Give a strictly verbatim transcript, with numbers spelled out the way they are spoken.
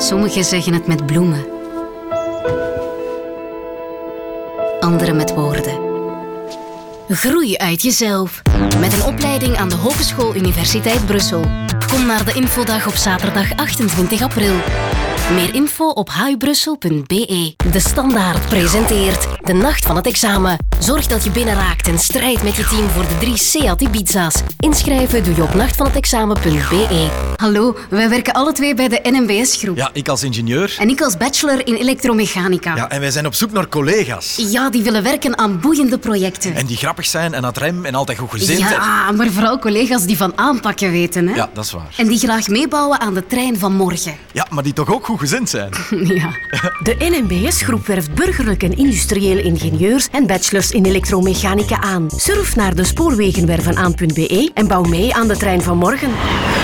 Sommigen zeggen het met bloemen. Anderen met woorden. Groei uit jezelf. Met een opleiding aan de Hogeschool Universiteit Brussel. Kom naar de infodag op zaterdag achtentwintig april. Meer info op h u brussel punt b e. De Standaard presenteert de Nacht van het Examen. Zorg dat je binnenraakt en strijd met je team voor de drie Seat Ibiza's. Inschrijven doe je op nacht van het examen punt b e. Hallo, wij werken alle twee bij de N M B S-groep. Ja, ik als ingenieur. En ik als bachelor in elektromechanica. Ja, en wij zijn op zoek naar collega's. Ja, die willen werken aan boeiende projecten. En die grappig zijn en aan het rem en altijd goed gezind. Ja, maar vooral collega's die van aanpakken weten, hè? Ja, dat is waar. En die graag meebouwen aan de trein van morgen. Ja, maar die toch ook goed gezind zijn. Ja. De N M B S-groep werft burgerlijke en industriële ingenieurs en bachelors in elektromechanica aan. Surf naar de spoorwegenwervenaan punt b e en bouw mee aan de trein van morgen.